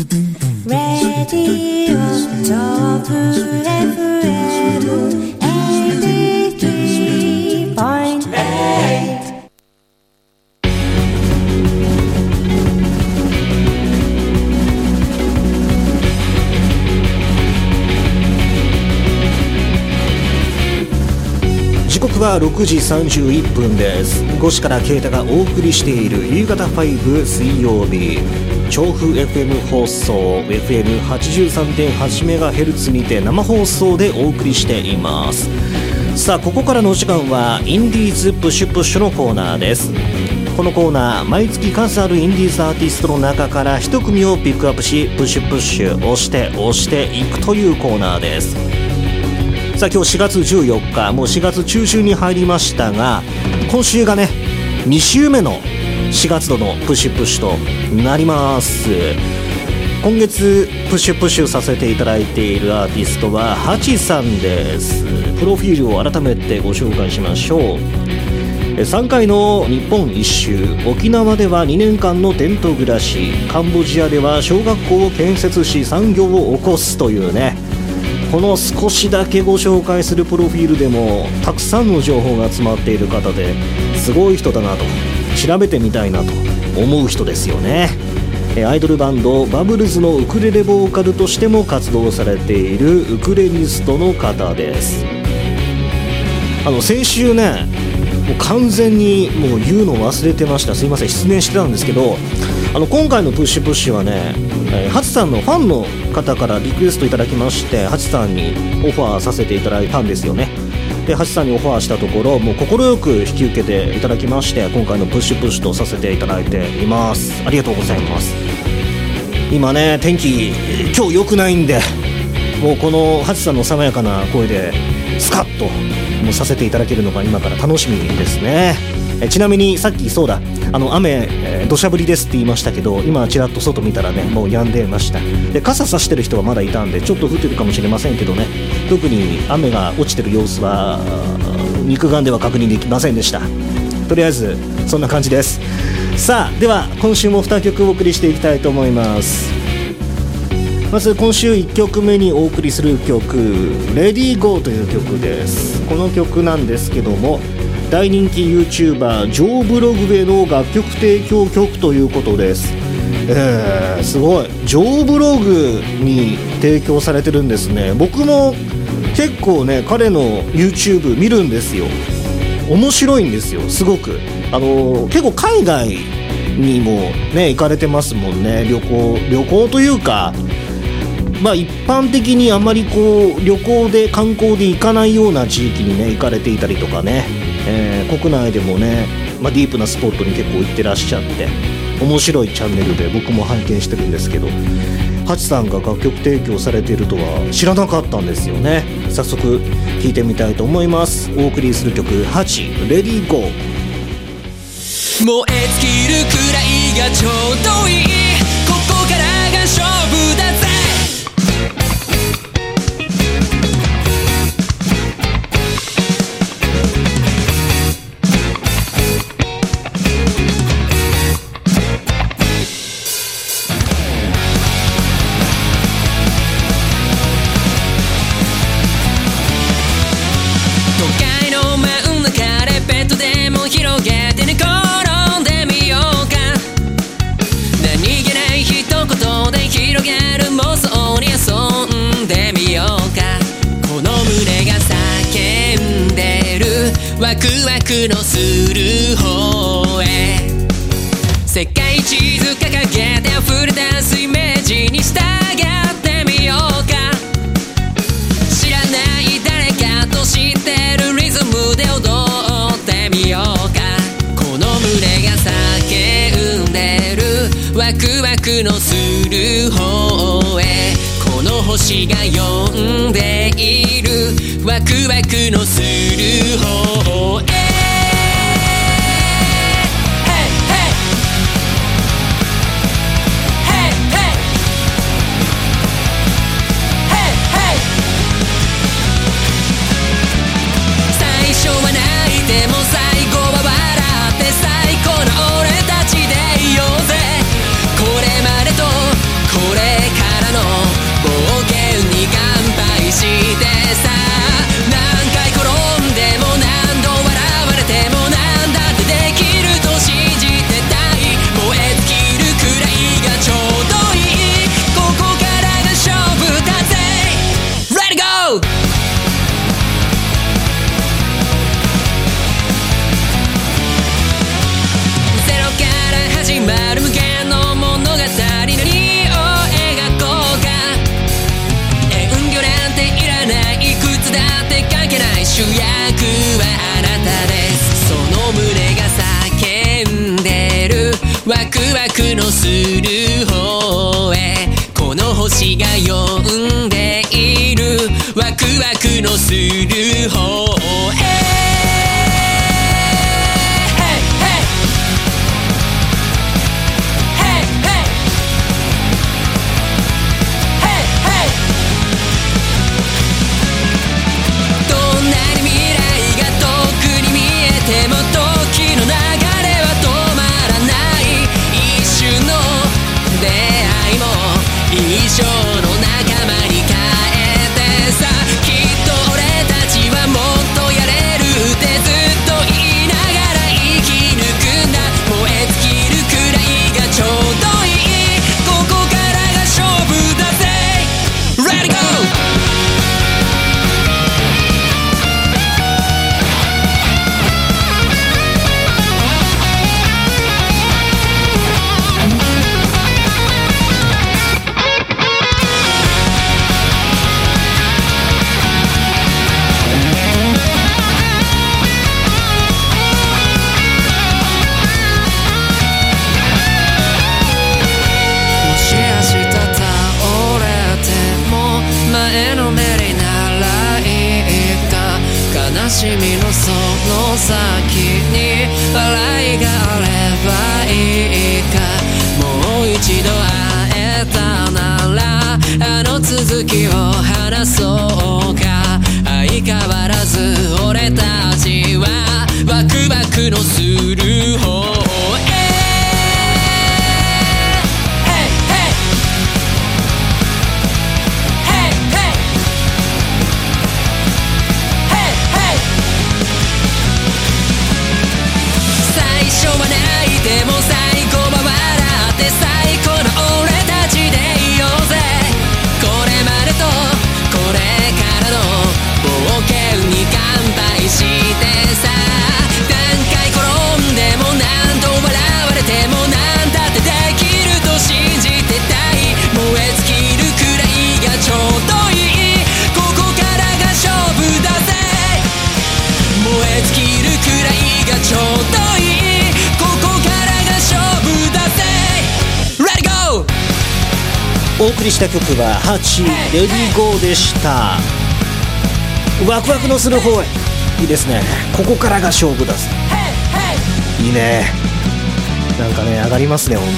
Radio Top FM 83.8。 時刻は6時31分です。5時からケイタがお送りしている夕方5水曜日、調布 FM 放送 FM83.8MHz にて生放送でお送りしています。さあ、ここからの時間はインディーズプッシュプッシュのコーナーです。このコーナー、毎月数あるインディーズアーティストの中から一組をピックアップし、プッシュプッシュ押していくというコーナーです。さあ、今日4月14日、もう4月中旬に入りましたが、今週がね2週目の4月度のプッシュプッシュとなります。今月プッシュプッシュさせていただいているアーティストはハチさんです。プロフィールを改めてご紹介しましょう。3回の日本一周、沖縄では2年間のテント暮らし、カンボジアでは小学校を建設し産業を起こすというね、この少しだけご紹介するプロフィールでもたくさんの情報が詰まっている方で、すごい人だなと、調べてみたいなと思う人ですよね。アイドルバンドバブルズのウクレレボーカルとしても活動されているウクレリストの方です。先週ね、もう完全にもう言うの忘れてました。すいません、失念してたんですけど、今回のプッシュプッシュはね、ハチさんのファンの方からリクエストいただきまして、ハチさんにオファーさせていただいたんですよね。で、ハチさんにオファーしたところ、もう快く引き受けていただきまして、今回のプッシュプッシュとさせていただいています。ありがとうございます。今ね、天気今日良くないんで、もうこのハチさんの爽やかな声でスカッともうさせていただけるのが今から楽しみですね。ちなみにさっきそうだ、雨土砂降りですって言いましたけど、今ちらっと外見たらね、もう止んでました。で、傘差してる人はまだいたんで、ちょっと降ってるかもしれませんけどね、特に雨が落ちてる様子は肉眼では確認できませんでした。とりあえずそんな感じです。さあ、では今週も2曲お送りしていきたいと思います。まず今週1曲目にお送りする曲、レディーゴーという曲です。この曲なんですけども、大人気 YouTuber ジョーブログウェイの楽曲提供曲ということです。すごい、ジョーブログに提供されてるんですね。僕も結構ね、彼の YouTube 見るんですよ。面白いんですよ、すごく。結構海外にもね行かれてますもんね。旅行というか、まあ一般的にあまりこう旅行で観光で行かないような地域にね行かれていたりとかね、国内でもね、ディープなスポットに結構行ってらっしゃって、面白いチャンネルで僕も拝見してるんですけど、ハチさんが楽曲提供されているとは知らなかったんですよね。早速聴いてみたいと思います。お送りする曲、ハチレディーゴー。 燃え尽きるくらいがちょうどいい、ここからが勝負だぜ。広げて寝転んでみようか。何気ない一言で広げる妄想に遊んでみようか。この胸が叫んでるワクワクのする方へ、世界地図掲げて溢れ出すイメージに従ってみようか。知らない誰かと知ってるリズムで踊ってみようか。この胸が叫んでるワクワクのする方へ、この星が呼んでいるワクワクのする方へ。最初は泣いても最後は笑って最高の俺たちでいようぜ。これまでとこれる方へでも時の流れは止まらない一瞬の出会いも一生の仲間に変えてさきっと俺たちはもっとやれるってずっと言いながら生き抜くんだ燃え尽きるくらいがちょうどいいここからが勝負だぜ Let it go!前のめりならいいか悲しみのその先に笑いがあればいいかもう一度会えたならあの続きを話そうか相変わらず俺たちはワクワクのする方へ最初は泣いても最後は笑って最高の俺たちでいようぜこれまでとこれからの冒険に乾杯してさ何回転んでも何度笑われても何だってできると信じてたい燃え尽きるくらいがちょうどいいここからが勝負だぜ燃え尽きるくらいがちょうどいいお送りした曲は8レディゴーでした。ワクワクのする方へいいですね。ここからが勝負だぜいいねなんかね上がりますねほん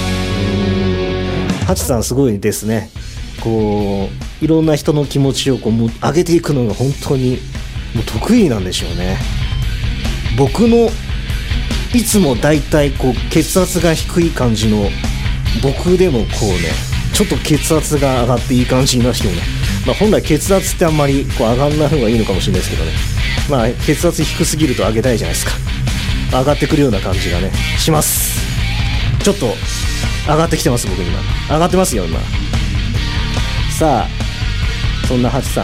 とハチさんすごいですねこういろんな人の気持ちをこう上げていくのが本当にもう得意なんでしょうね。僕のいつもだいたいこう血圧が低い感じの僕でもこうねちょっと血圧が上がっていい感じになるよね。まあ本来血圧ってあんまりこう上がんない方がいいのかもしれないですけどね。まあ血圧低すぎると上げたいじゃないですか。上がってくるような感じがねします。ちょっと上がってきてます僕今。上がってますよ今。さあそんなハチさん、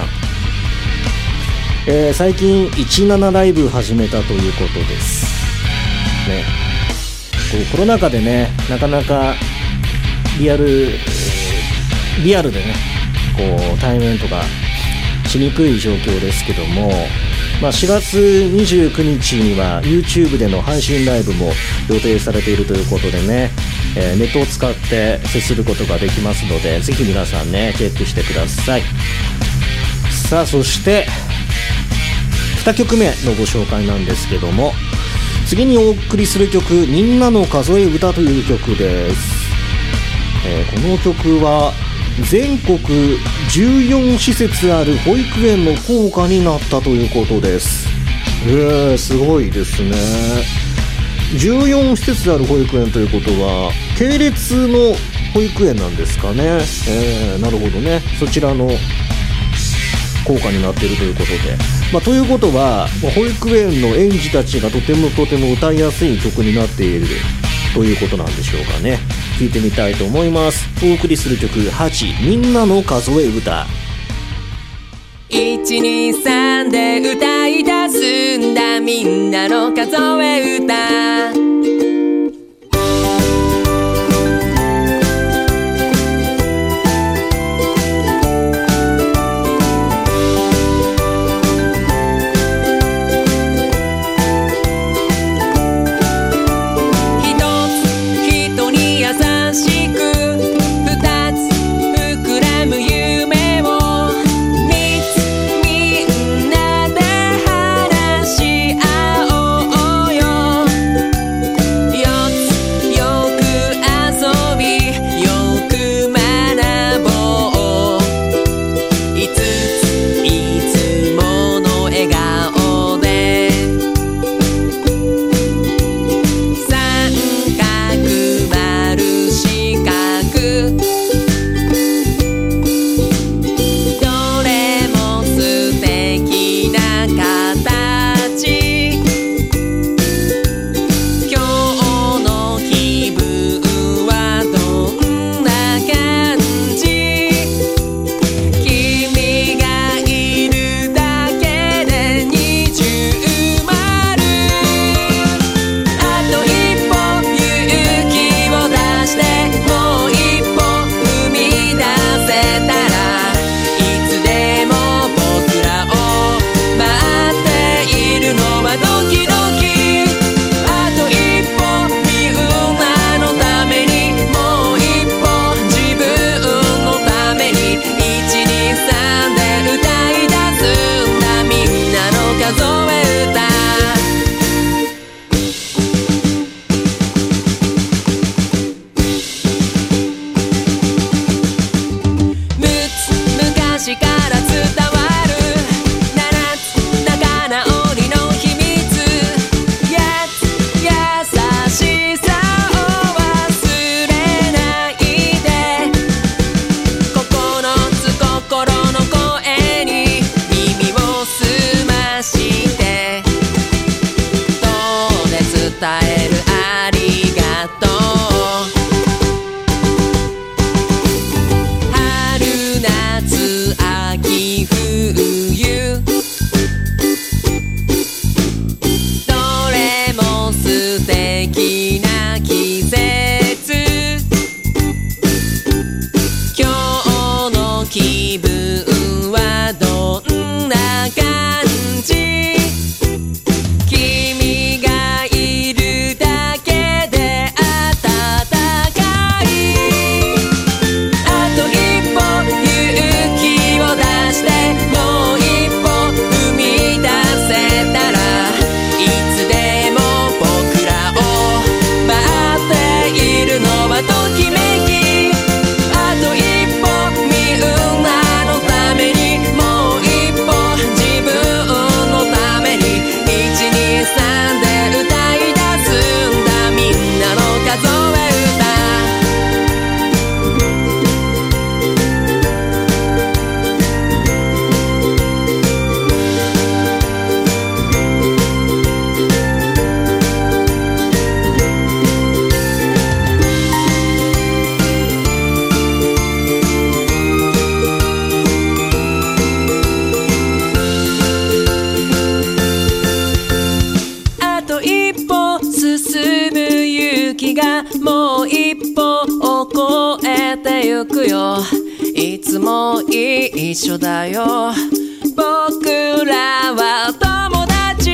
最近17ライブ始めたということですね。こうコロナ禍でねなかなかリアルでねこう対面とかしにくい状況ですけども、まあ、4月29日には YouTube での配信ライブも予定されているということでね、ネットを使って接することができますのでぜひ皆さんねチェックしてください。さあそして2曲目のご紹介なんですけども次にお送りする曲みんなの数え歌という曲です。この曲は全国14施設ある保育園の校歌になったということです。すごいですね。14施設ある保育園ということは系列の保育園なんですかね。なるほどね。そちらの効果になっているということで、ということは保育園の園児たちがとても歌いやすい曲になっているということなんでしょうかね。聞いてみたいと思います。お送りする曲8みんなの数え歌。 123で歌い出すんだみんなの数え歌みんなで昔から伝わる7つ仲直りの秘密、優しさを忘れないで、9つ心の声に耳を澄まして、どうで伝えるありがとう。春夏秋冬どれも素敵な季節、今日の気分はどんな感じ、君がいるだけで暖かい、あと一歩勇気を出してもう一歩踏み出せたら、いつでも僕らを待っているのはときめき、あと一歩みんなのために、もう一歩自分のために、123で歌い出すんだ、みんなの数え歌。あと一歩進む勇気がもう一歩を越えてゆくよ、いつも一緒だよ僕らは友達、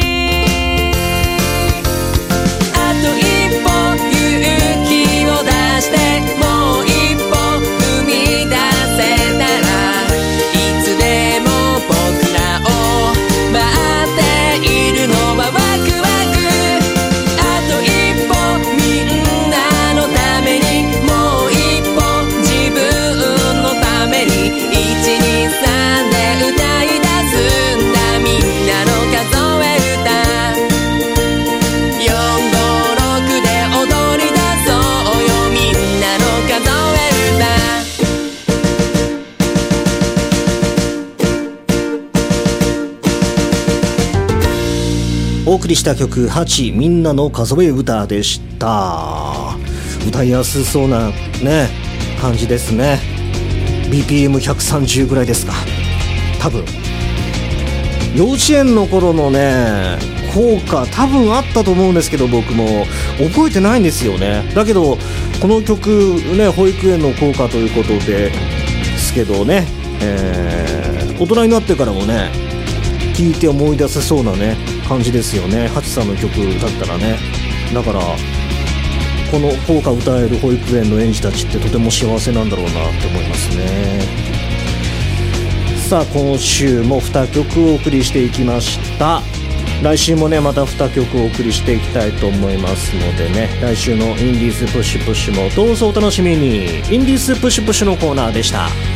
あと一歩勇気を出してもう一歩踏み出せたら、いつでも僕らを待っているのはワクワク、あと一歩みんなのために、もう一歩自分のために、123で歌い出すんだ、みんなの数え歌、456で踊り出そうよ、みんなの数え歌。 お送りした曲8みんなの数え歌でした。歌いやすそうなね感じですね。 BPM130 ぐらいですか多分。幼稚園の頃のね効果多分あったと思うんですけど、僕も覚えてないんですよね。だけどこの曲ね、保育園の効果ということですけどね、大人になってからもね聴いて思い出せそうなね感じですよね。ハチさんの曲だったらね。だからこの校歌歌える保育園の園児たちってとても幸せなんだろうなって思いますね。さあ今週も2曲お送りしていきました。来週もねまた2曲お送りしていきたいと思いますのでね、来週のインディーズプッシュプッシュもどうぞお楽しみに。インディーズプッシュプッシュのコーナーでした。